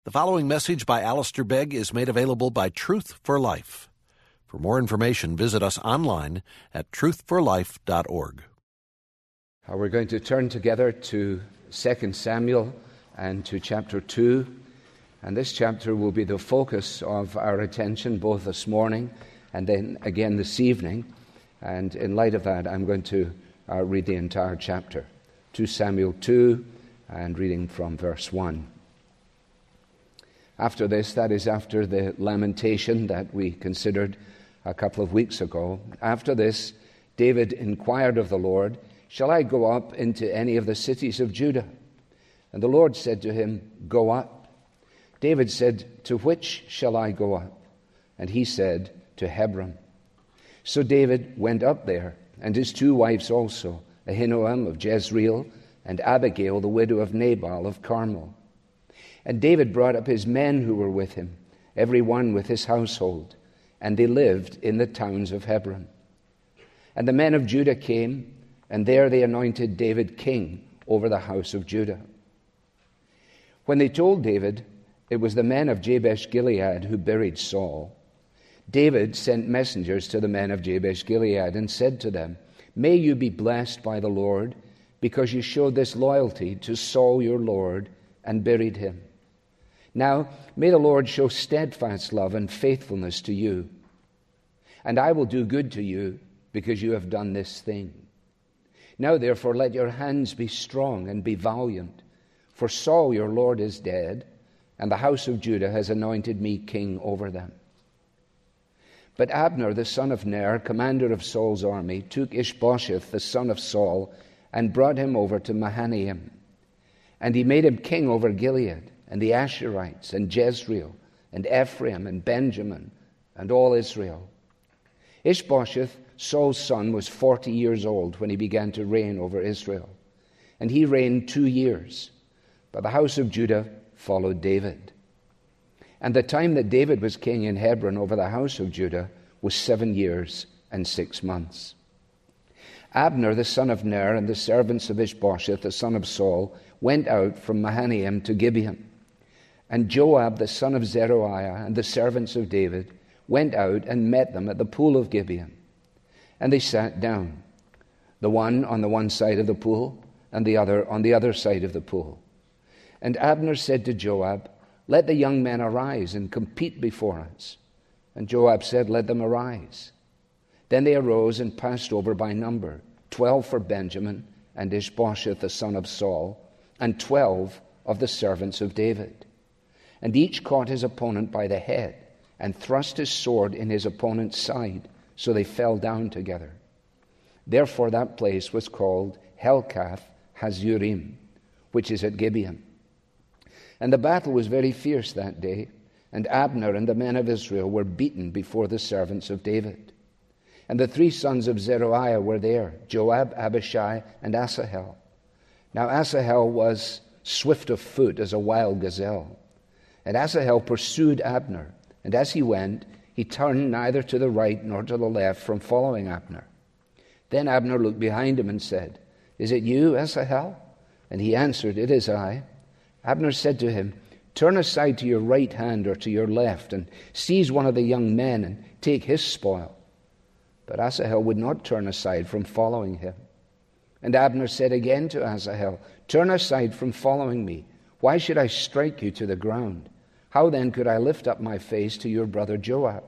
The following message by Alistair Begg is made available by Truth for Life. For more information, visit us online at truthforlife.org. We're going to turn together to 2 Samuel and to chapter 2. And this chapter will be the focus of our attention both this morning and then again this evening. And in light of that, I'm going to read the entire chapter. 2 Samuel 2 and reading from verse 1. After this, that is after the lamentation that we considered a couple of weeks ago, after this, David inquired of the Lord, "Shall I go up into any of the cities of Judah?" And the Lord said to him, "Go up." David said, "To which shall I go up?" And he said, "To Hebron." So David went up there, and his two wives also, Ahinoam of Jezreel, and Abigail, the widow of Nabal of Carmel. And David brought up his men who were with him, every one with his household, and they lived in the towns of Hebron. And the men of Judah came, and there they anointed David king over the house of Judah. When they told David it was the men of Jabesh-Gilead who buried Saul, David sent messengers to the men of Jabesh-Gilead and said to them, "May you be blessed by the Lord, because you showed this loyalty to Saul your Lord and buried him. Now, may the Lord show steadfast love and faithfulness to you. And I will do good to you, because you have done this thing. Now, therefore, let your hands be strong and be valiant. For Saul your Lord is dead, and the house of Judah has anointed me king over them." But Abner, the son of Ner, commander of Saul's army, took Ishbosheth, the son of Saul, and brought him over to Mahanaim. And he made him king over Gilead, and the Asherites, and Jezreel, and Ephraim, and Benjamin, and all Israel. Ishbosheth, Saul's son, was 40 years old when he began to reign over Israel. And he reigned 2 years. But the house of Judah followed David. And the time that David was king in Hebron over the house of Judah was 7 years and 6 months. Abner, the son of Ner, and the servants of Ishbosheth, the son of Saul, went out from Mahanaim to Gibeon. And Joab, the son of Zeruiah, and the servants of David went out and met them at the pool of Gibeon. And they sat down, the one on the one side of the pool, and the other on the other side of the pool. And Abner said to Joab, "Let the young men arise and compete before us." And Joab said, "Let them arise." Then they arose and passed over by number, 12 for Benjamin, and Ishbosheth the son of Saul, and 12 of the servants of David. And each caught his opponent by the head, and thrust his sword in his opponent's side, so they fell down together. Therefore that place was called Helkath Hazurim, which is at Gibeon. And the battle was very fierce that day, and Abner and the men of Israel were beaten before the servants of David. And the 3 sons of Zeruiah were there, Joab, Abishai, and Asahel. Now Asahel was swift of foot as a wild gazelle. And Asahel pursued Abner, and as he went, he turned neither to the right nor to the left from following Abner. Then Abner looked behind him and said, "Is it you, Asahel?" And he answered, "It is I." Abner said to him, "Turn aside to your right hand or to your left, and seize one of the young men and take his spoil." But Asahel would not turn aside from following him. And Abner said again to Asahel, "Turn aside from following me. Why should I strike you to the ground? How then could I lift up my face to your brother Joab?"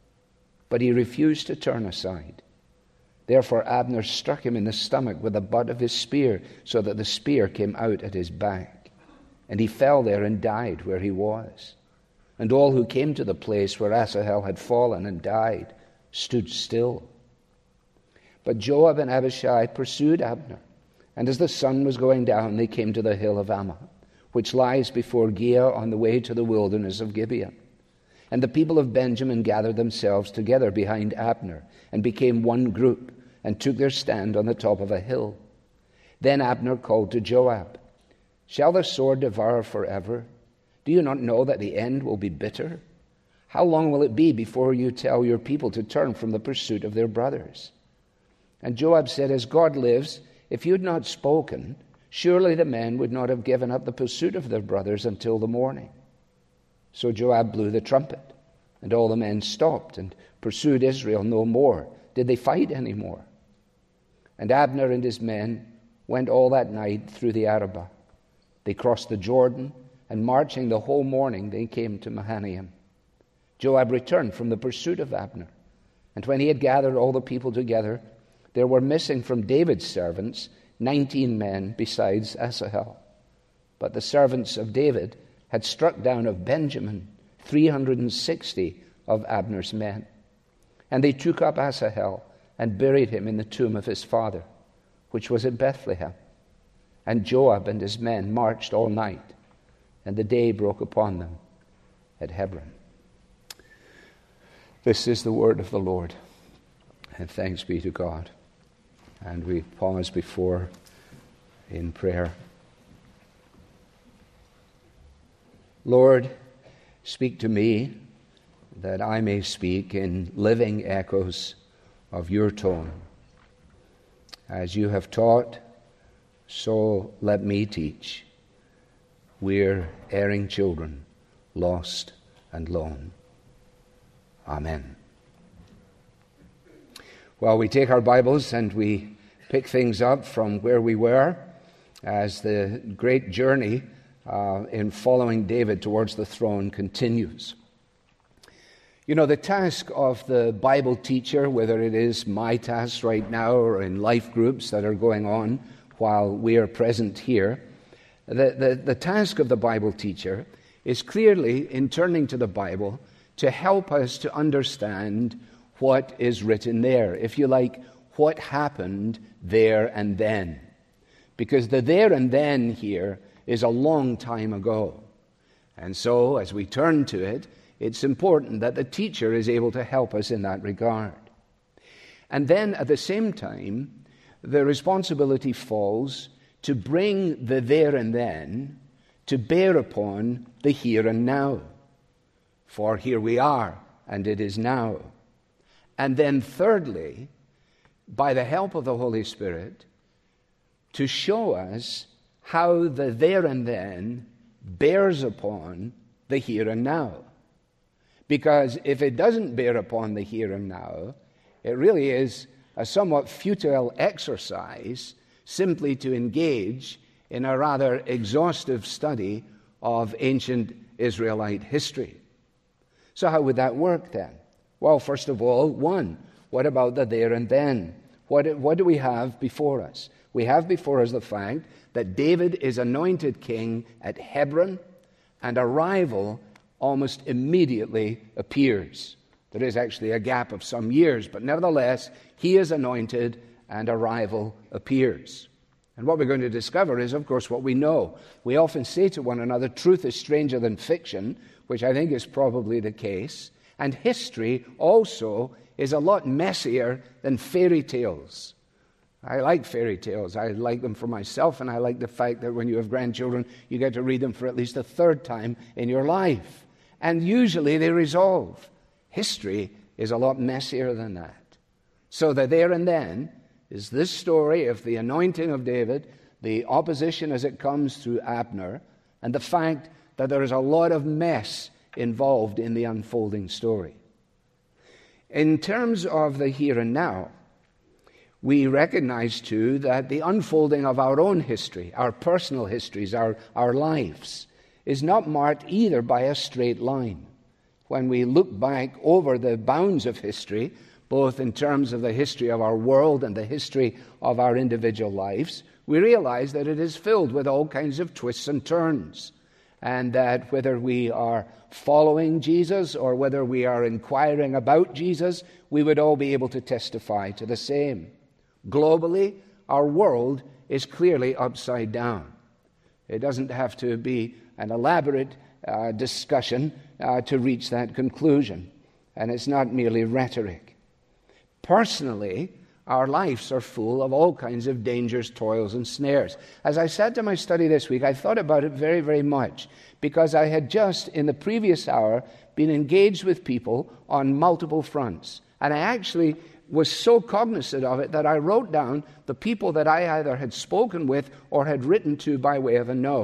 But he refused to turn aside. Therefore Abner struck him in the stomach with the butt of his spear, so that the spear came out at his back. And he fell there and died where he was. And all who came to the place where Asahel had fallen and died stood still. But Joab and Abishai pursued Abner, and as the sun was going down, they came to the hill of Ammah, which lies before Giah on the way to the wilderness of Gibeon. And the people of Benjamin gathered themselves together behind Abner, and became one group, and took their stand on the top of a hill. Then Abner called to Joab, "Shall the sword devour forever? Do you not know that the end will be bitter? How long will it be before you tell your people to turn from the pursuit of their brothers?" And Joab said, "As God lives, if you had not spoken, surely the men would not have given up the pursuit of their brothers until the morning." So Joab blew the trumpet, and all the men stopped and pursued Israel no more. Did they fight any more? And Abner and his men went all that night through the Arabah. They crossed the Jordan, and marching the whole morning, they came to Mahanaim. Joab returned from the pursuit of Abner, and when he had gathered all the people together, there were missing from David's servants 19 men besides Asahel. But the servants of David had struck down of Benjamin 360 of Abner's men. And they took up Asahel and buried him in the tomb of his father, which was at Bethlehem. And Joab and his men marched all night, and the day broke upon them at Hebron. This is the word of the Lord, and thanks be to God. And we pause before in prayer. Lord, speak to me that I may speak in living echoes of your tone. As you have taught, so let me teach. We're erring children, lost and lone. Amen. Well, we take our Bibles and we pick things up from where we were as the great journey in following David towards the throne continues. You know, the task of the Bible teacher, whether it is my task right now or in life groups that are going on while we are present here, the task of the Bible teacher is clearly, in turning to the Bible, to help us to understand what is written there. If you like, what happened there and then. Because the there and then here is a long time ago. And so, as we turn to it, it's important that the teacher is able to help us in that regard. And then, at the same time, the responsibility falls to bring the there and then to bear upon the here and now. For here we are, and it is now. And then thirdly, by the help of the Holy Spirit, to show us how the there and then bears upon the here and now. Because if it doesn't bear upon the here and now, it really is a somewhat futile exercise simply to engage in a rather exhaustive study of ancient Israelite history. So how would that work then? Well, first of all, what about the there and then? What do we have before us? We have before us the fact that David is anointed king at Hebron, and a rival almost immediately appears. There is actually a gap of some years, but nevertheless, he is anointed and a rival appears. And what we're going to discover is, of course, what we know. We often say to one another, truth is stranger than fiction, which I think is probably the case. And history also is a lot messier than fairy tales. I like fairy tales. I like them for myself, and I like the fact that when you have grandchildren, you get to read them for at least a third time in your life. And usually they resolve. History is a lot messier than that. So the there and then is this story of the anointing of David, the opposition as it comes through Abner, and the fact that there is a lot of mess involved in the unfolding story. In terms of the here and now, we recognize too that the unfolding of our own history, our personal histories, our lives, is not marked either by a straight line. When we look back over the bounds of history, both in terms of the history of our world and the history of our individual lives, we realize that it is filled with all kinds of twists and turns. And that whether we are following Jesus or whether we are inquiring about Jesus, we would all be able to testify to the same. Globally, our world is clearly upside down. It doesn't have to be an elaborate discussion to reach that conclusion. And it's not merely rhetoric. Personally, our lives are full of all kinds of dangers, toils, and snares. As I sat to my study this week, I thought about it very, very much, because I had just, in the previous hour, been engaged with people on multiple fronts. And I actually was so cognizant of it that I wrote down the people that I either had spoken with or had written to by way of a note.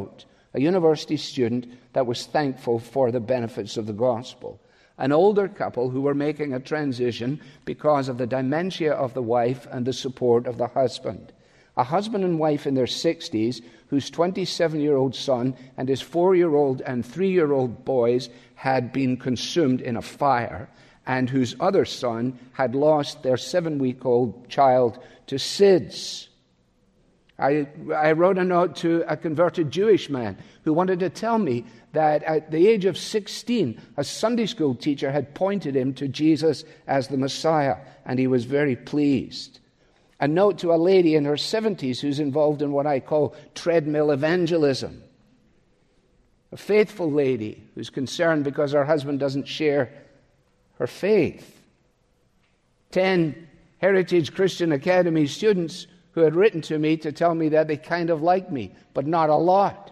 a university student that was thankful for the benefits of the gospel. An older couple who were making a transition because of the dementia of the wife and the support of the husband. A husband and wife in their 60s whose 27-year-old son and his 4-year-old and 3-year-old boys had been consumed in a fire, and whose other son had lost their 7-week-old child to SIDS. I wrote a note to a converted Jewish man who wanted to tell me that at the age of 16, a Sunday school teacher had pointed him to Jesus as the Messiah, and he was very pleased. A note to a lady in her 70s who's involved in what I call treadmill evangelism. A faithful lady who's concerned because her husband doesn't share her faith. 10 Heritage Christian Academy students who had written to me to tell me that they kind of like me, but not a lot.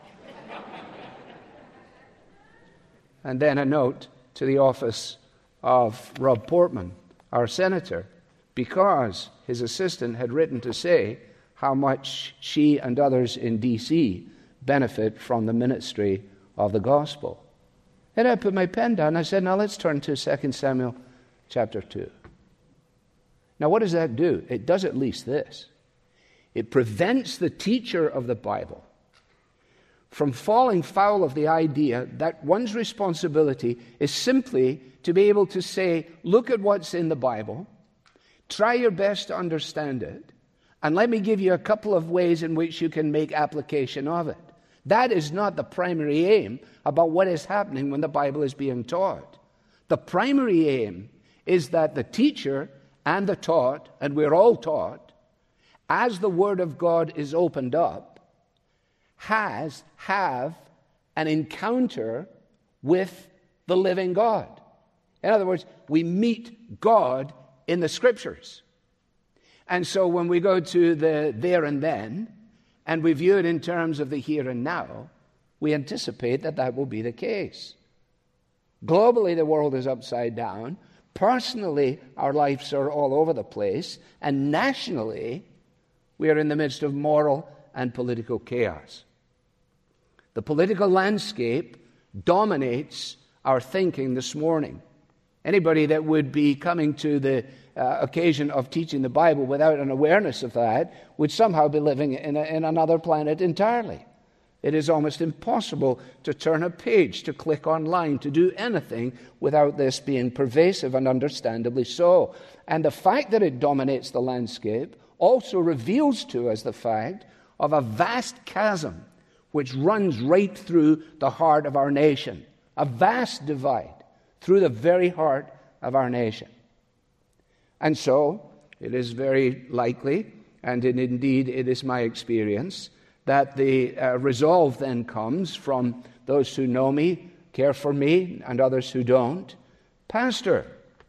And then a note to the office of Rob Portman, our senator, because his assistant had written to say how much she and others in D.C. benefit from the ministry of the gospel. And I put my pen down and I said, now let's turn to 2 Samuel chapter 2. Now what does that do? It does at least this. It prevents the teacher of the Bible from falling foul of the idea that one's responsibility is simply to be able to say, look at what's in the Bible, try your best to understand it, and let me give you a couple of ways in which you can make application of it. That is not the primary aim about what is happening when the Bible is being taught. The primary aim is that the teacher and the taught, and we're all taught, as the Word of God is opened up, have an encounter with the living God. In other words, we meet God in the Scriptures. And so when we go to the there and then, and we view it in terms of the here and now, we anticipate that that will be the case. Globally, the world is upside down. Personally, our lives are all over the place. And nationally, we are in the midst of moral and political chaos. The political landscape dominates our thinking this morning. Anybody that would be coming to the occasion of teaching the Bible without an awareness of that would somehow be living in another planet entirely. It is almost impossible to turn a page, to click online, to do anything without this being pervasive, and understandably so. And the fact that it dominates the landscape also reveals to us the fact of a vast chasm which runs right through the heart of our nation, a vast divide through the very heart of our nation. And so, it is very likely, and indeed it is my experience, that the resolve then comes from those who know me, care for me, and others who don't. Pastor,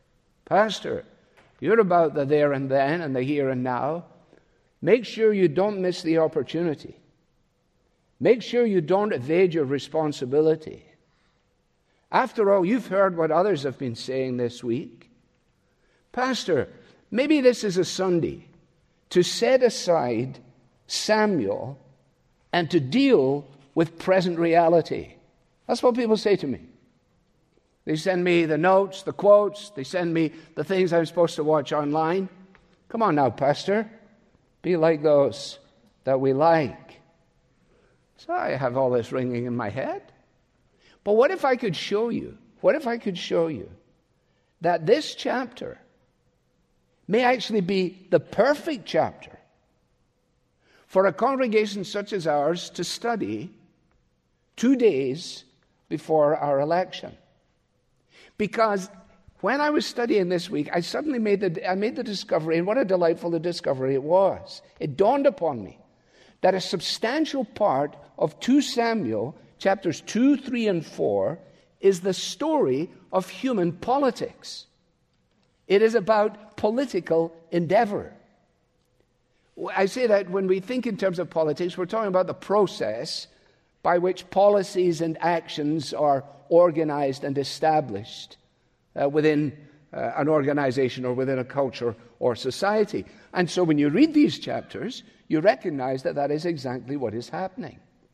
you're about the there and then and the here and now. Make sure you don't miss the opportunity. Make sure you don't evade your responsibility. After all, you've heard what others have been saying this week. Pastor, maybe this is a Sunday to set aside Samuel and to deal with present reality. That's what people say to me. They send me the notes, the quotes, they send me the things I'm supposed to watch online. Come on now, Pastor. Be like those that we like. So I have all this ringing in my head. But what if I could show you, that this chapter may actually be the perfect chapter for a congregation such as ours to study 2 days before our election? Because when I was studying this week, I suddenly made the discovery, and what a delightful discovery it was. It dawned upon me that a substantial part of 2 Samuel, chapters 2, 3, and 4, is the story of human politics. It is about political endeavor. I say that when we think in terms of politics, we're talking about the process by which policies and actions are organized and established within an organization or within a culture or society. And so when you read these chapters, you recognize that that is exactly what is happening.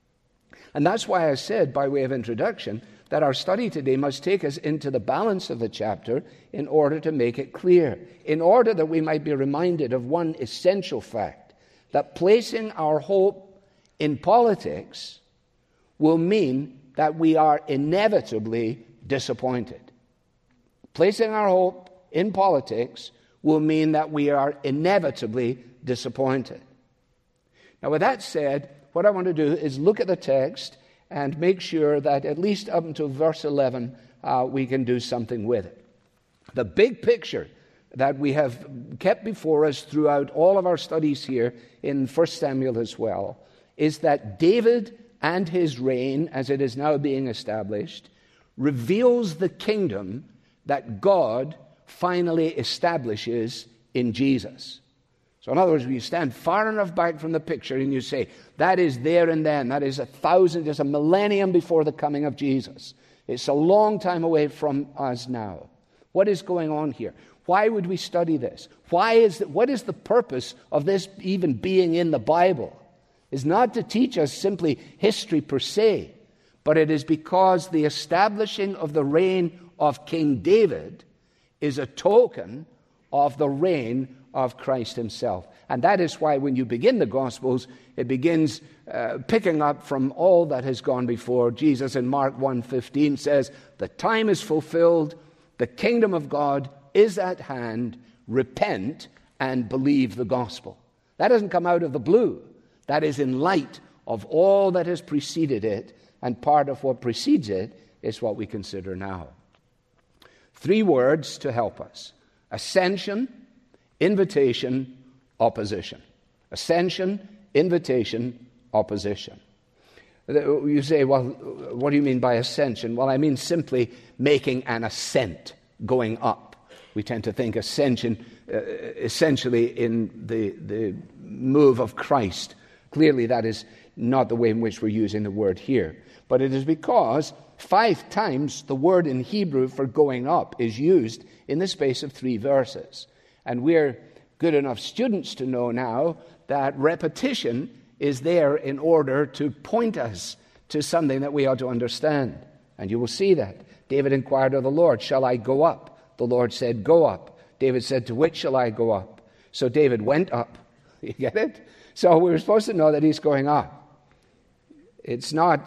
And that's why I said, by way of introduction, that our study today must take us into the balance of the chapter in order to make it clear, in order that we might be reminded of one essential fact, that placing our hope in politics will mean that we are inevitably disappointed. Placing our hope in politics will mean that we are inevitably disappointed. Now, with that said, what I want to do is look at the text and make sure that at least up until verse 11, we can do something with it. The big picture that we have kept before us throughout all of our studies here in 1 Samuel as well is that David and his reign, as it is now being established, reveals the kingdom that God finally establishes in Jesus. So in other words, when you stand far enough back from the picture and you say, that is there and then, that is there's a millennium before the coming of Jesus. It's a long time away from us now. What is going on here? Why would we study this? What is the purpose of this even being in the Bible? It's not to teach us simply history per se, but it is because the establishing of the reign of King David is a token of the reign of Christ himself. And that is why when you begin the Gospels, it begins picking up from all that has gone before. Jesus in Mark 1:15 says, the time is fulfilled, the kingdom of God is at hand, repent and believe the gospel. That doesn't come out of the blue. That is in light of all that has preceded it, and part of what precedes it is what we consider now. 3 words to help us: ascension, invitation, opposition. Ascension, invitation, opposition. You say, well, what do you mean by ascension? Well, I mean simply making an ascent, going up. We tend to think ascension essentially in the move of Christ. Clearly, that is not the way in which we're using the word here. But it is because 5 times the word in Hebrew for going up is used in the space of 3 verses. And we're good enough students to know now that repetition is there in order to point us to something that we ought to understand. And you will see that. David inquired of the Lord, shall I go up? The Lord said, go up. David said, to which shall I go up? So David went up. You get it? So we're supposed to know that he's going up. It's not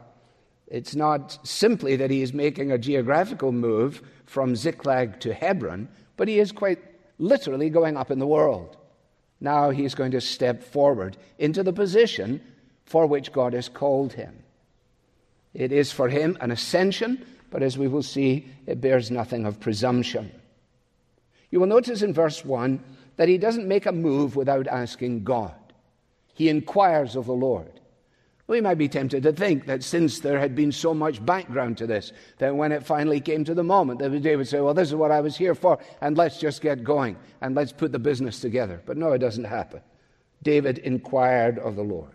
simply that he is making a geographical move from Ziklag to Hebron, but he is quite literally going up in the world. Now he's going to step forward into the position for which God has called him. It is for him an ascension, but as we will see, it bears nothing of presumption. You will notice in verse 1 that he doesn't make a move without asking God. He inquires of the Lord. We might be tempted to think that since there had been so much background to this, that when it finally came to the moment, that David would say, well, this is what I was here for, and let's just get going, and let's put the business together. But no, it doesn't happen. David inquired of the Lord.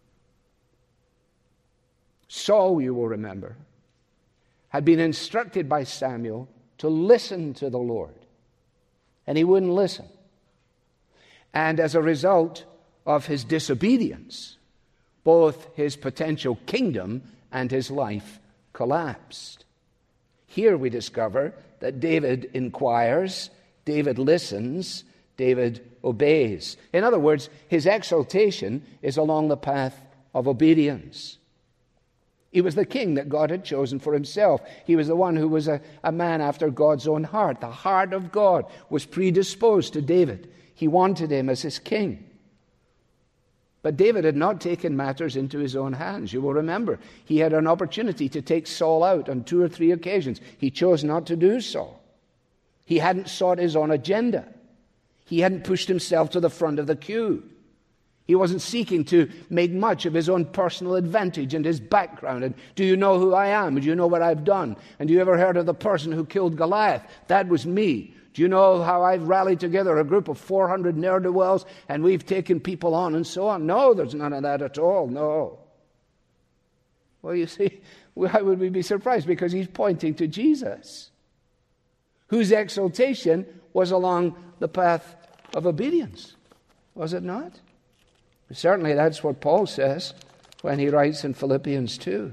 Saul, you will remember, had been instructed by Samuel to listen to the Lord, and he wouldn't listen. And as a result of his disobedience, both his potential kingdom and his life collapsed. Here we discover that David inquires, David listens, David obeys. In other words, his exaltation is along the path of obedience. He was the king that God had chosen for himself. He was the one who was a man after God's own heart. The heart of God was predisposed to David. He wanted him as his king. But David had not taken matters into his own hands. You will remember, he had an opportunity to take Saul out on 2 or 3 occasions. He chose not to do so. He hadn't sought his own agenda. He hadn't pushed himself to the front of the queue. He wasn't seeking to make much of his own personal advantage and his background. And do you know who I am? Do you know what I've done? And do you ever heard of the person who killed Goliath? That was me. Do you know how I've rallied together a group of 400 ne'er-do-wells and we've taken people on and so on? No, there's none of that at all, no. Well, you see, why would we be surprised? Because he's pointing to Jesus, whose exaltation was along the path of obedience, was it not? Certainly that's what Paul says. when he writes in Philippians 2.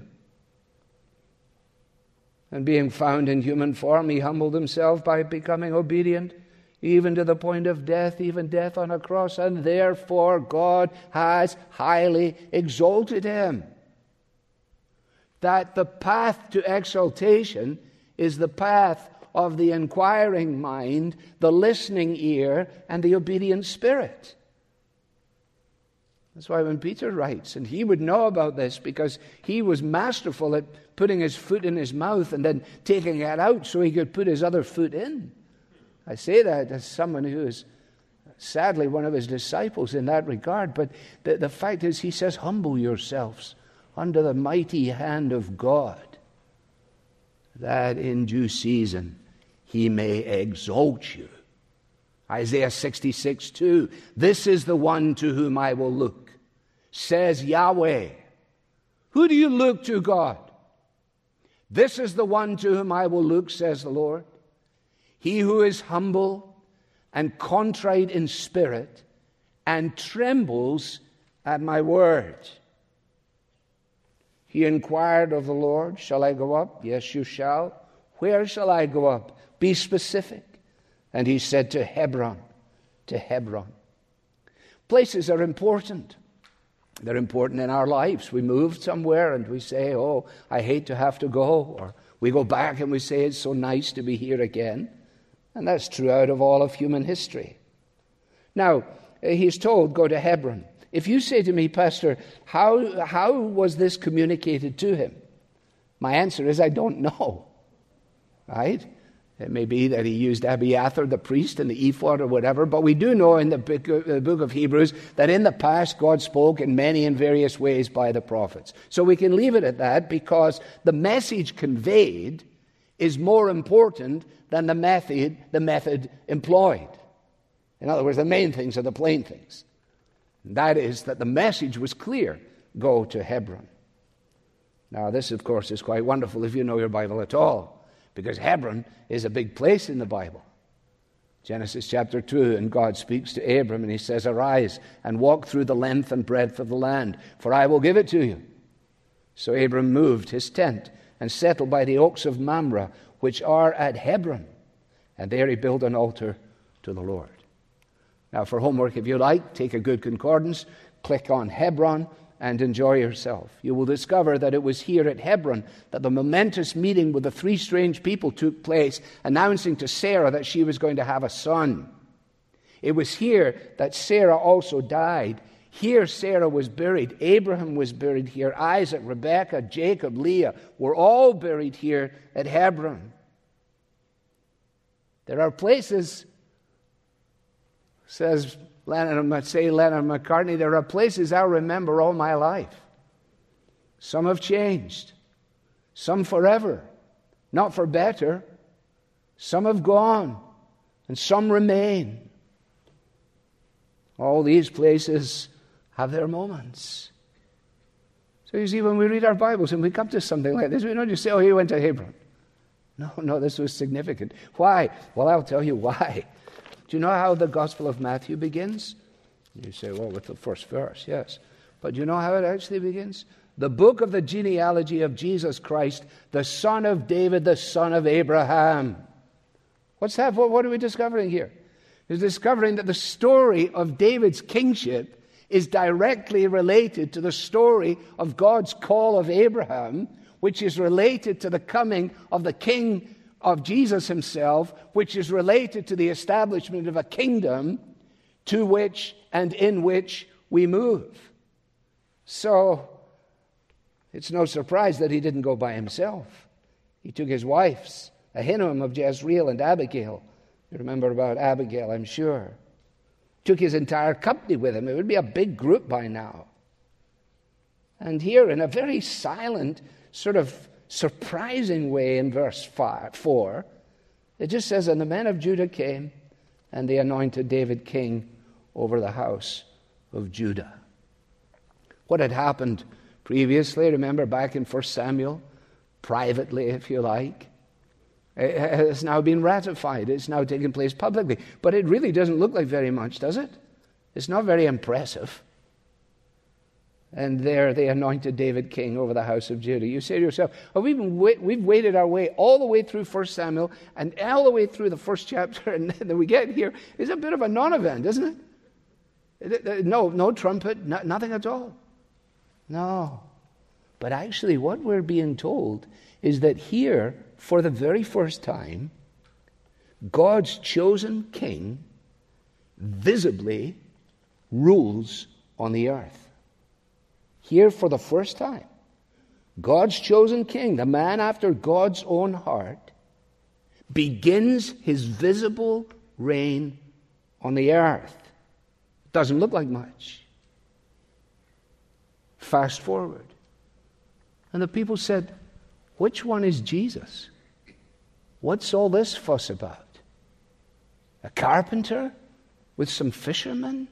And being found in human form, he humbled himself by becoming obedient, even to the point of death, even death on a cross. And therefore God has highly exalted him. That the path to exaltation is the path of the inquiring mind, the listening ear, and the obedient spirit. That's why when Peter writes, and he would know about this because he was masterful at putting his foot in his mouth and then taking it out so he could put his other foot in. I say that as someone who is sadly one of his disciples in that regard. But the fact is, he says, humble yourselves under the mighty hand of God, that in due season he may exalt you. Isaiah 66:2. This is the one to whom I will look, says Yahweh. Who do you look to, God? This is the one to whom I will look, says the Lord. He who is humble and contrite in spirit and trembles at my word. He inquired of the Lord, shall I go up? Yes, you shall. Where shall I go up? Be specific. And he said, to Hebron, to Hebron. Places are important. They're important in our lives. We move somewhere and we say, oh, I hate to have to go. Or we go back and we say, it's so nice to be here again. And that's true out of all of human history. Now, he's told, go to Hebron. If you say to me, Pastor, how was this communicated to him? My answer is, I don't know. Right? It may be that he used Abiathar, the priest, and the ephod or whatever, but we do know in the book of Hebrews that in the past God spoke in many and various ways by the prophets. So we can leave it at that because the message conveyed is more important than the method employed. In other words, the main things are the plain things. And that is that the message was clear. Go to Hebron. Now this, of course, is quite wonderful if you know your Bible at all, because Hebron is a big place in the Bible. Genesis chapter 2, and God speaks to Abram, and he says, arise and walk through the length and breadth of the land, for I will give it to you. So Abram moved his tent and settled by the oaks of Mamre, which are at Hebron, and there he built an altar to the Lord. Now for homework, if you like, take a good concordance, click on Hebron, and enjoy yourself. You will discover that it was here at Hebron that the momentous meeting with the three strange people took place, announcing to Sarah that she was going to have a son. It was here that Sarah also died. Here Sarah was buried. Abraham was buried here. Isaac, Rebekah, Jacob, Leah were all buried here at Hebron. There are places, says Leonard McCartney, there are places I'll remember all my life. Some have changed. Some forever. Not for better. Some have gone. And some remain. All these places have their moments. So you see, when we read our Bibles and we come to something like this, we don't just say, oh, he went to Hebron. No, this was significant. Why? Well, I'll tell you why. Do you know how the Gospel of Matthew begins? You say, well, with the first verse, yes. But do you know how it actually begins? The book of the genealogy of Jesus Christ, the son of David, the son of Abraham. What's that? What are we discovering here? We're discovering that the story of David's kingship is directly related to the story of God's call of Abraham, which is related to the coming of the king of Jesus himself, which is related to the establishment of a kingdom to which and in which we move. So it's no surprise that he didn't go by himself. He took his wives, Ahinoam of Jezreel and Abigail. You remember about Abigail, I'm sure. Took his entire company with him. It would be a big group by now. And here, in a very silent, sort of surprising way in verse 4, it just says, and the men of Judah came, and they anointed David king over the house of Judah. What had happened previously, remember back in 1 Samuel, privately if you like, it has now been ratified. It's now taken place publicly. But it really doesn't look like very much, does it? It's not very impressive. And there they anointed David king over the house of Judah. You say to yourself, oh, we've waded our way all the way through 1 Samuel and all the way through the first chapter, and then we get here. It's a bit of a non-event, isn't it? No trumpet, nothing at all. No. But actually what we're being told is that here, for the very first time, God's chosen king visibly rules on the earth. Here for the first time, God's chosen king, the man after God's own heart, begins his visible reign on the earth. Doesn't look like much. Fast forward. And the people said, which one is Jesus? What's all this fuss about? A carpenter with some fishermen?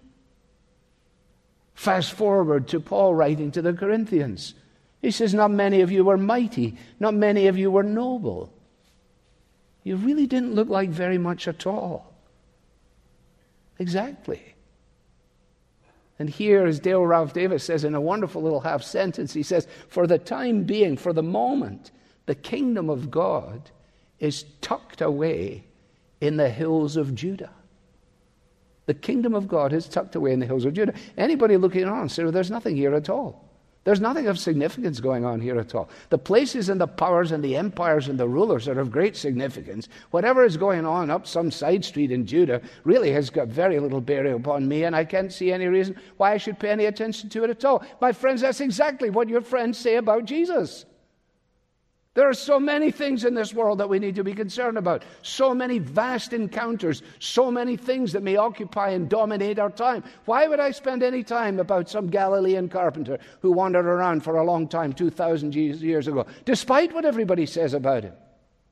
Fast forward to Paul writing to the Corinthians. He says, not many of you were mighty. Not many of you were noble. You really didn't look like very much at all. Exactly. And here, as Dale Ralph Davis says in a wonderful little half sentence, he says, for the time being, for the moment, the kingdom of God is tucked away in the hills of Judah. The kingdom of God is tucked away in the hills of Judah. Anybody looking on says, there's nothing here at all. There's nothing of significance going on here at all. The places and the powers and the empires and the rulers are of great significance. Whatever is going on up some side street in Judah really has got very little bearing upon me, and I can't see any reason why I should pay any attention to it at all. My friends, that's exactly what your friends say about Jesus. There are so many things in this world that we need to be concerned about. So many vast encounters, so many things that may occupy and dominate our time. Why would I spend any time about some Galilean carpenter who wandered around for a long time 2,000 years ago, despite what everybody says about him?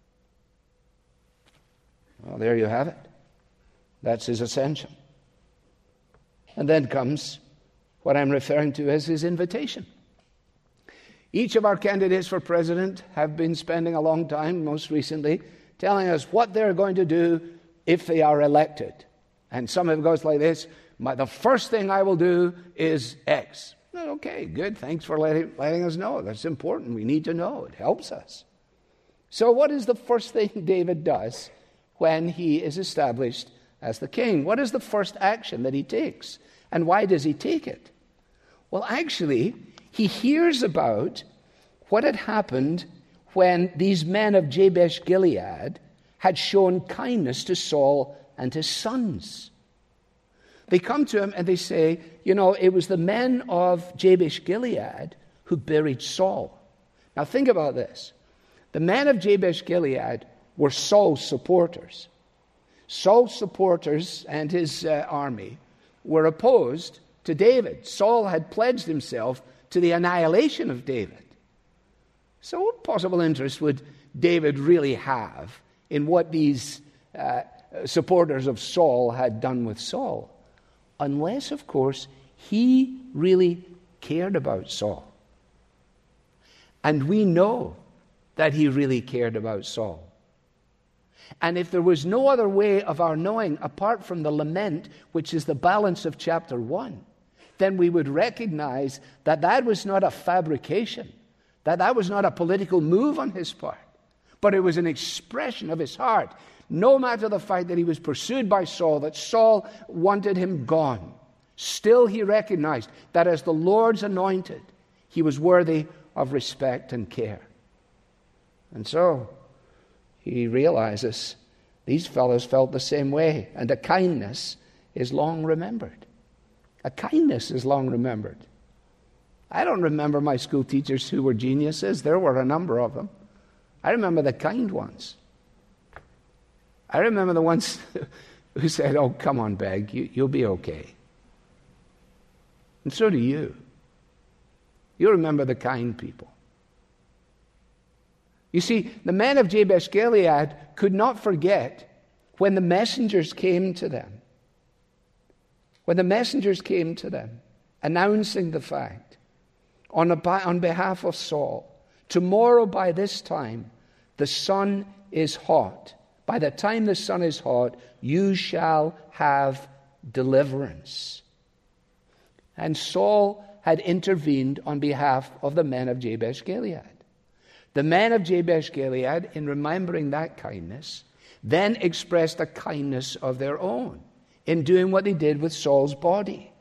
Well, there you have it. That's his ascension. And then comes what I'm referring to as his invitation. Each of our candidates for president have been spending a long time, most recently, telling us what they're going to do if they are elected. And some of it goes like this: the first thing I will do is X. Okay, good. Thanks for letting us know. That's important. We need to know. It helps us. So what is the first thing David does when he is established as the king? What is the first action that he takes? And why does he take it? Well, actually, he hears about what had happened when these men of Jabesh Gilead had shown kindness to Saul and his sons. They come to him and they say, it was the men of Jabesh Gilead who buried Saul. Now think about this. The men of Jabesh Gilead were Saul's supporters. Saul's supporters and his army were opposed to David. Saul had pledged himself to the annihilation of David. So what possible interest would David really have in what these supporters of Saul had done with Saul? Unless, of course, he really cared about Saul. And we know that he really cared about Saul. And if there was no other way of our knowing apart from the lament, which is the balance of chapter 1, then we would recognize that that was not a fabrication, that was not a political move on his part, but it was an expression of his heart. No matter the fact that he was pursued by Saul, that Saul wanted him gone, still he recognized that as the Lord's anointed, he was worthy of respect and care. And so he realizes these fellows felt the same way, and a kindness is long remembered. A kindness is long remembered. I don't remember my school teachers who were geniuses. There were a number of them. I remember the kind ones. I remember the ones who said, oh, come on, Begg, you'll be okay. And so do you. You remember the kind people. You see, the men of Jabesh Gilead could not forget when the messengers came to them. When the messengers came to them, announcing the fact, on behalf of Saul, tomorrow by this time, the sun is hot. By the time the sun is hot, you shall have deliverance. And Saul had intervened on behalf of the men of Jabesh Gilead. The men of Jabesh Gilead, in remembering that kindness, then expressed a kindness of their own in doing what they did with Saul's body.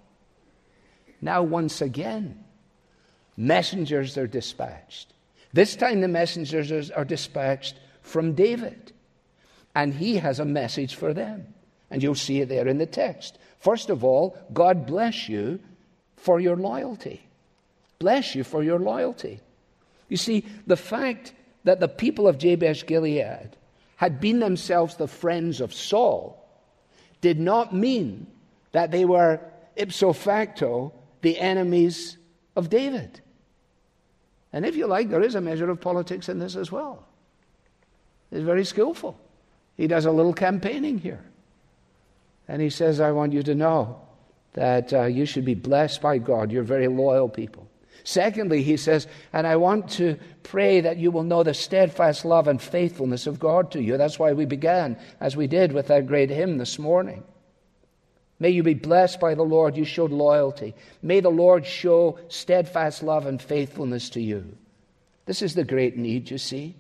Now, once again, messengers are dispatched. This time the messengers are dispatched from David, and he has a message for them. And you'll see it there in the text. First of all, God bless you for your loyalty. Bless you for your loyalty. You see, the fact that the people of Jabesh Gilead had been themselves the friends of Saul did not mean that they were ipso facto the enemies of David. And if you like, there is a measure of politics in this as well. He's very skillful. He does a little campaigning here. And he says, I want you to know that you should be blessed by God. You're very loyal people. Secondly, he says, and I want to pray that you will know the steadfast love and faithfulness of God to you. That's why we began, as we did with that great hymn this morning. May you be blessed by the Lord. You showed loyalty. May the Lord show steadfast love and faithfulness to you. This is the great need, you see.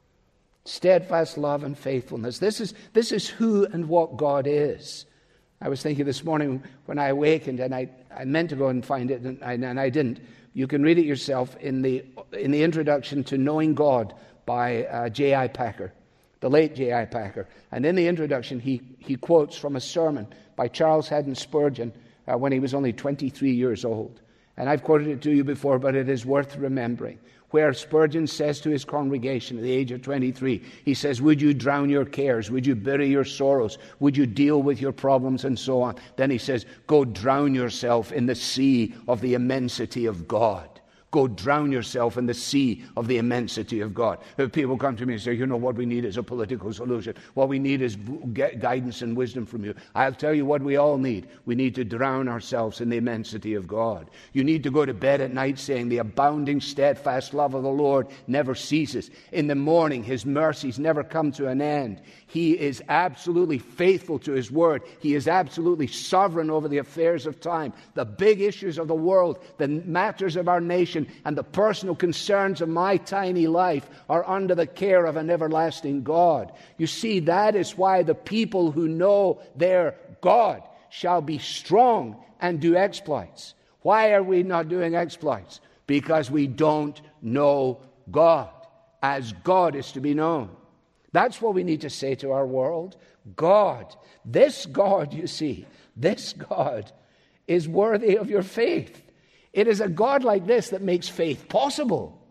Steadfast love and faithfulness. This is who and what God is. I was thinking this morning when I awakened, and I meant to go and find it, and I didn't. You can read it yourself in the introduction to Knowing God by J.I. Packer, the late J.I. Packer. And in the introduction, he quotes from a sermon by Charles Haddon Spurgeon when he was only 23 years old. And I've quoted it to you before, but it is worth remembering. Where Spurgeon says to his congregation at the age of 23, he says, would you drown your cares? Would you bury your sorrows? Would you deal with your problems and so on? Then he says, go drown yourself in the sea of the immensity of God. Go drown yourself in the sea of the immensity of God. If people come to me and say, you know, what we need is a political solution. What we need is guidance and wisdom from you. I'll tell you what we all need. We need to drown ourselves in the immensity of God. You need to go to bed at night saying, the abounding steadfast love of the Lord never ceases. In the morning, his mercies never come to an end. He is absolutely faithful to his word. He is absolutely sovereign over the affairs of time. The big issues of the world, the matters of our nation, and the personal concerns of my tiny life are under the care of an everlasting God. You see, that is why the people who know their God shall be strong and do exploits. Why are we not doing exploits? Because we don't know God as God is to be known. That's what we need to say to our world. God, this God, you see, this God is worthy of your faith. It is a God like this that makes faith possible.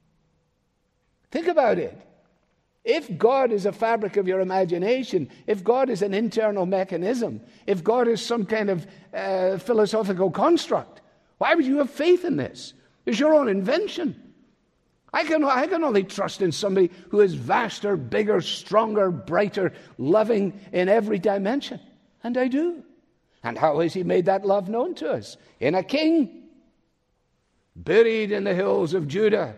Think about it. If God is a fabric of your imagination, if God is an internal mechanism, if God is some kind of philosophical construct, why would you have faith in this? It's your own invention. I can only trust in somebody who is vaster, bigger, stronger, brighter, loving in every dimension. And I do. And how has he made that love known to us? In a king, buried in the hills of Judah,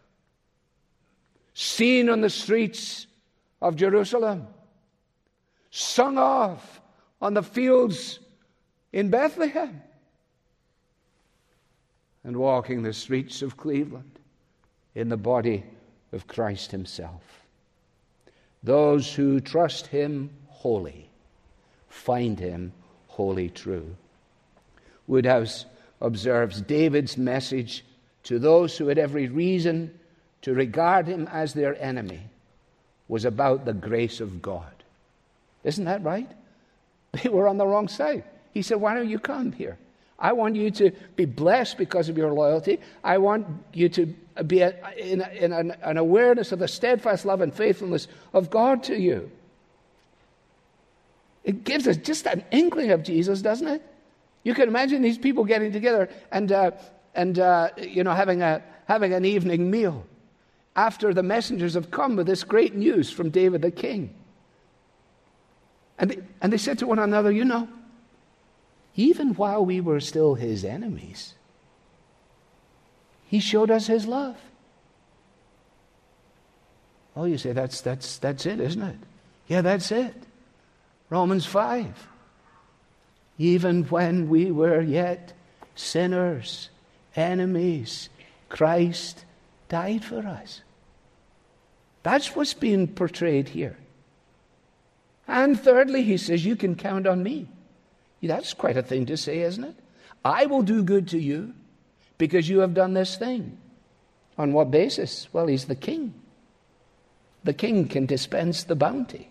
seen on the streets of Jerusalem, sung of on the fields in Bethlehem, and walking the streets of Cleveland in the body of Christ himself. Those who trust him wholly find him wholly true. Woodhouse observes David's message to those who had every reason to regard him as their enemy was about the grace of God. Isn't that right? They were on the wrong side. He said, why don't you come here? I want you to be blessed because of your loyalty. I want you to be in an awareness of the steadfast love and faithfulness of God to you. It gives us just an inkling of Jesus, doesn't it? You can imagine these people getting together and having an evening meal after the messengers have come with this great news from David the king. And they said to one another, you know, even while we were still his enemies, he showed us his love. Oh, you say, that's it, isn't it? Yeah, that's it. Romans 5. Even when we were yet sinners, enemies, Christ died for us. That's what's being portrayed here. And thirdly, he says, you can count on me. That's quite a thing to say, isn't it? I will do good to you because you have done this thing. On what basis? Well, he's the king. The king can dispense the bounty.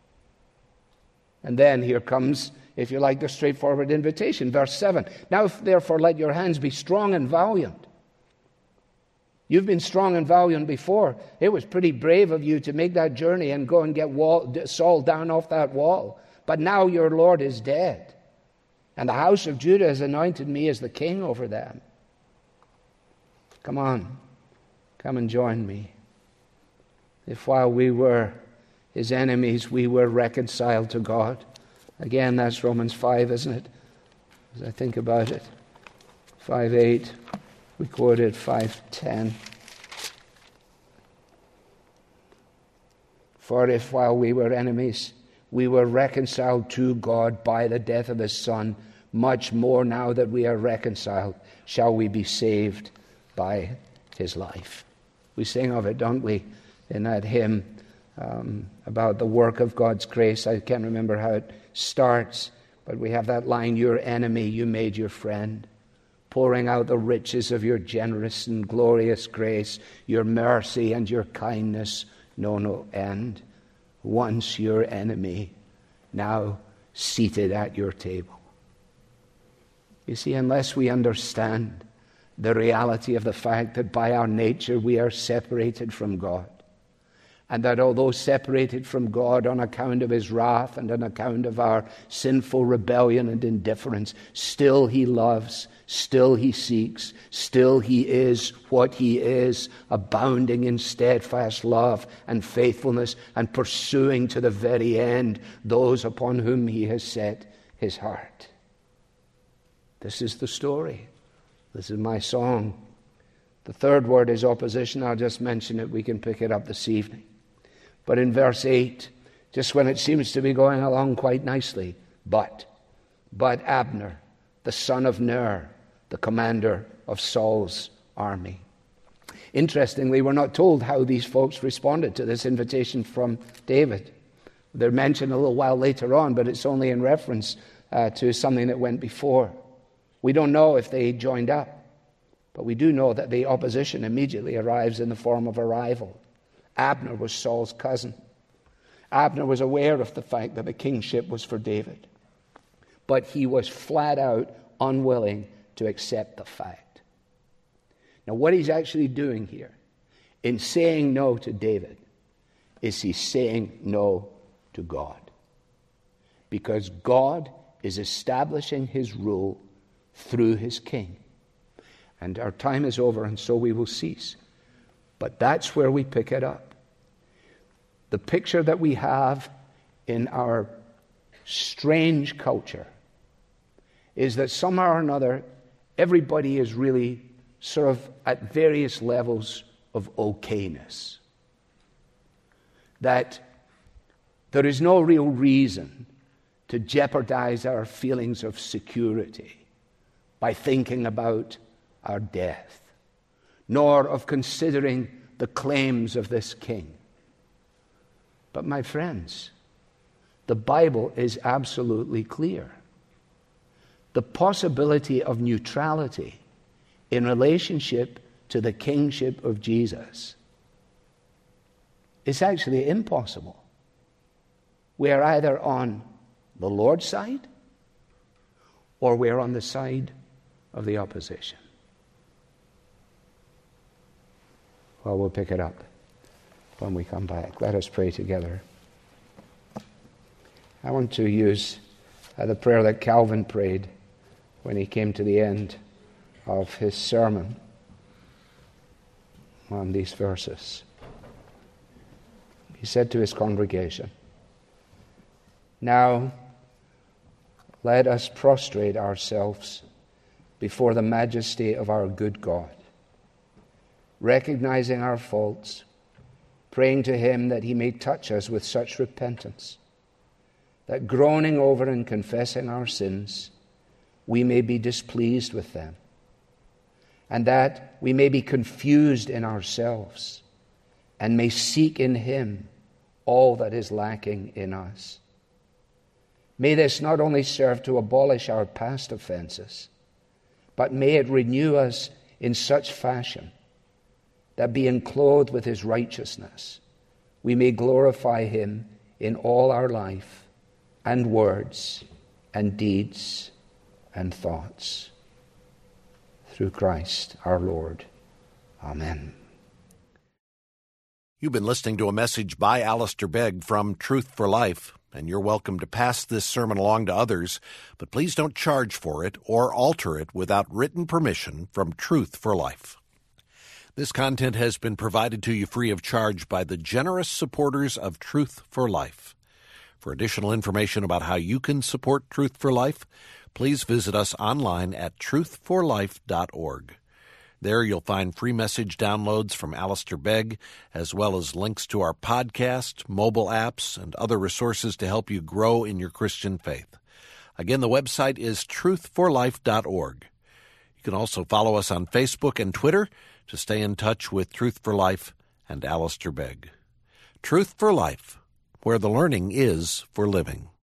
And then here comes, if you like, the straightforward invitation. Verse 7. Now, therefore, let your hands be strong and valiant. You've been strong and valiant before. It was pretty brave of you to make that journey and go and get Saul down off that wall. But now your Lord is dead. And the house of Judah has anointed me as the king over them. Come on. Come and join me. If while we were his enemies, we were reconciled to God. Again, that's Romans 5, isn't it? As I think about it. 5:8. We quoted 5:10. For if while we were enemies, we were reconciled to God by the death of his Son, much more now that we are reconciled, shall we be saved by his life. We sing of it, don't we, in that hymn about the work of God's grace. I can't remember how it starts, but we have that line, your enemy you made your friend, pouring out the riches of your generous and glorious grace, your mercy and your kindness know no end. Once your enemy, now seated at your table. You see, unless we understand the reality of the fact that by our nature we are separated from God, and that although separated from God on account of his wrath and on account of our sinful rebellion and indifference, still he loves, still he seeks, still he is what he is, abounding in steadfast love and faithfulness and pursuing to the very end those upon whom he has set his heart. This is the story. This is my song. The third word is opposition. I'll just mention it. We can pick it up this evening. But in verse 8, just when it seems to be going along quite nicely, but Abner, the son of Ner, the commander of Saul's army. Interestingly, we're not told how these folks responded to this invitation from David. They're mentioned a little while later on, but it's only in reference to something that went before. We don't know if they joined up, but we do know that the opposition immediately arrives in the form of a rival. Abner was Saul's cousin. Abner was aware of the fact that the kingship was for David, but he was flat out unwilling to accept the fact. Now, what he's actually doing here in saying no to David is he's saying no to God, because God is establishing his rule through his king. And our time is over, and so we will cease. But that's where we pick it up. The picture that we have in our strange culture is that somehow or another, everybody is really sort of at various levels of okayness. That there is no real reason to jeopardize our feelings of security by thinking about our death, nor of considering the claims of this king. But my friends, the Bible is absolutely clear. The possibility of neutrality in relationship to the kingship of Jesus is actually impossible. We are either on the Lord's side or we are on the side of the opposition. Well, we'll pick it up when we come back. Let us pray together. I want to use the prayer that Calvin prayed when he came to the end of his sermon on these verses. He said to his congregation, "Now let us prostrate ourselves before the majesty of our good God, recognizing our faults, praying to him that he may touch us with such repentance, that groaning over and confessing our sins, we may be displeased with them, and that we may be confused in ourselves and may seek in Him all that is lacking in us. May this not only serve to abolish our past offenses, but may it renew us in such fashion that, being clothed with His righteousness, we may glorify Him in all our life and words and deeds and thoughts. Through Christ our Lord. Amen. You've been listening to a message by Alistair Begg from Truth for Life, and you're welcome to pass this sermon along to others, but please don't charge for it or alter it without written permission from Truth for Life. This content has been provided to you free of charge by the generous supporters of Truth for Life. For additional information about how you can support Truth for Life, please visit us online at truthforlife.org. There you'll find free message downloads from Alistair Begg, as well as links to our podcast, mobile apps, and other resources to help you grow in your Christian faith. Again, the website is truthforlife.org. You can also follow us on Facebook and Twitter to stay in touch with Truth for Life and Alistair Begg. Truth for Life, where the learning is for living.